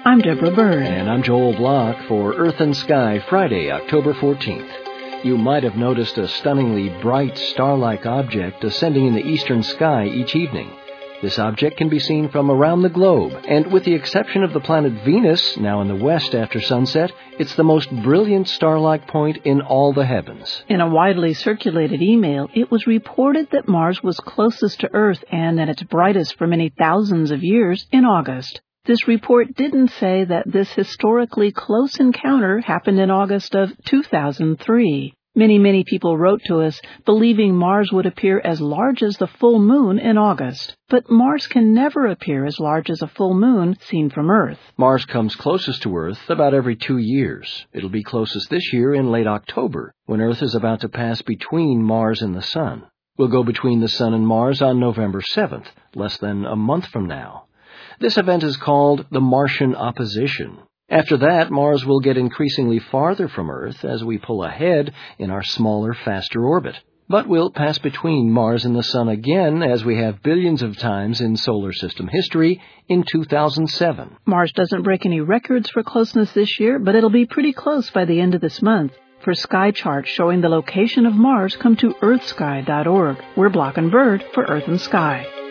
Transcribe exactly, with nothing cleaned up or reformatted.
I'm Deborah Bird. And I'm Joel Block for Earth and Sky, Friday, October fourteenth. You might have noticed a stunningly bright star-like object ascending in the eastern sky each evening. This object can be seen from around the globe, and with the exception of the planet Venus, now in the west after sunset, it's the most brilliant star-like point in all the heavens. In a widely circulated email, it was reported that Mars was closest to Earth and at its brightest for many thousands of years in August. This report didn't say that this historically close encounter happened in August of two thousand three. Many, many people wrote to us believing Mars would appear as large as the full moon in August. But Mars can never appear as large as a full moon seen from Earth. Mars comes closest to Earth about every two years. It'll be closest this year in late October, when Earth is about to pass between Mars and the Sun. We'll go between the Sun and Mars on November seventh, less than a month from now. This event is called the Martian opposition. After that, Mars will get increasingly farther from Earth as we pull ahead in our smaller, faster orbit. But we'll pass between Mars and the Sun again, as we have billions of times in solar system history, in two thousand seven. Mars doesn't break any records for closeness this year, but it'll be pretty close by the end of this month. For sky charts showing the location of Mars, come to earth sky dot org. We're Block and Bird for Earth and Sky.